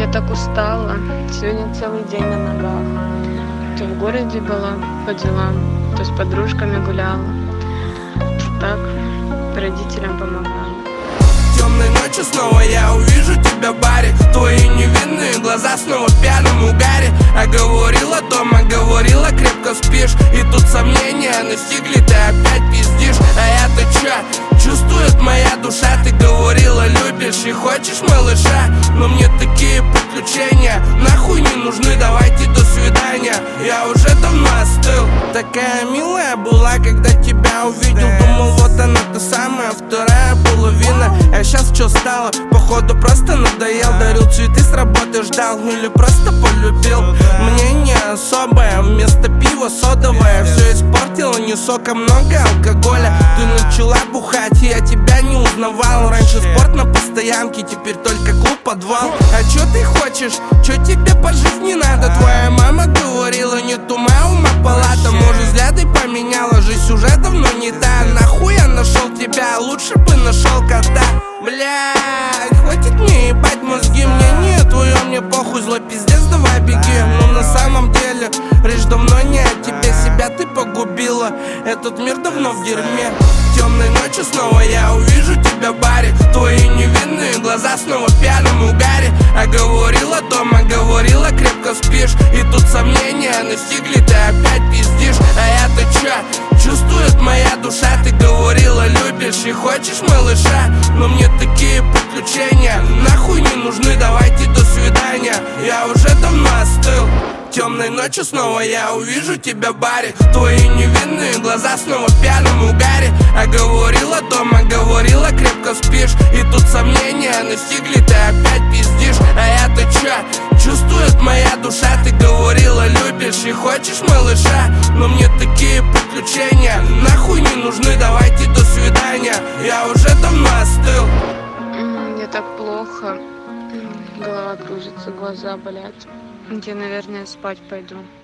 Я так устала. Сегодня целый день на ногах. То в городе была по делам, то с подружками гуляла. Так родителям помогала. Темной ночью снова я увижу тебя в баре. Твои невинные глаза снова в пьяном угаре. А говорила дома, говорила, крепко спишь. И тут сомнения настигли, ты опять пиздишь. А я-то чё? Чувствует моя душа. Ты говорила, любишь и хочешь малыша. Но мне такие приключения нахуй не нужны, давайте до свидания. Я уже давно остыл. Такая милая была, когда тебя увидел. Думал, вот она та самая вторая половина. А сейчас что стало? Походу просто надоел. Дарил цветы с работы, ждал или просто полюбил. Мнение особое, вместо пива содовое. Все испортило, не сока, много алкоголя. Ты начала бухать, я тебя не узнавал. Раньше спорт на постоянке, теперь только клуб, подвал. А чё ты хочешь? Чё тебе по жизни надо? Твоя мама говорила, нет ума, ума палата. Может, взгляды поменяла, жизнь уже давно не та. Нахуй я нашел тебя, лучше бы нашел кота. Блядь, хватит мне ебать мозги. Мне не твое, мне похуй, злой пиздец, давай беги. Но на самом деле речь давно не о тебе. Себя ты погубила, этот мир давно в дерьме. Темной ночью снова я увижу тебя в баре. Твои невинные глаза снова в пьяном угаре. А говорила дома, говорила, крепко спишь. И тут сомнения настигли, ты опять пиздишь. А я-то чё? Чувствует моя душа. Ты говорила, любишь и хочешь малыша. Но мне такие приключения нахуй не нужны, давайте до свидания. Я уже давно остыл. Темной ночью снова я увижу тебя в баре. Твои невинные глаза снова в пьяном угаре. А говорила дома, говорила, крепко спишь. И тут сомнения настигли, ты опять пиздишь. А я-то чё? Чувствует моя душа. Ты говорила, любишь и хочешь малыша. Но мне такие приключения нахуй не нужны, давайте до свидания. Я уже давно остыл. Мне так плохо. Голова кружится, глаза болят. Я, наверное, спать пойду.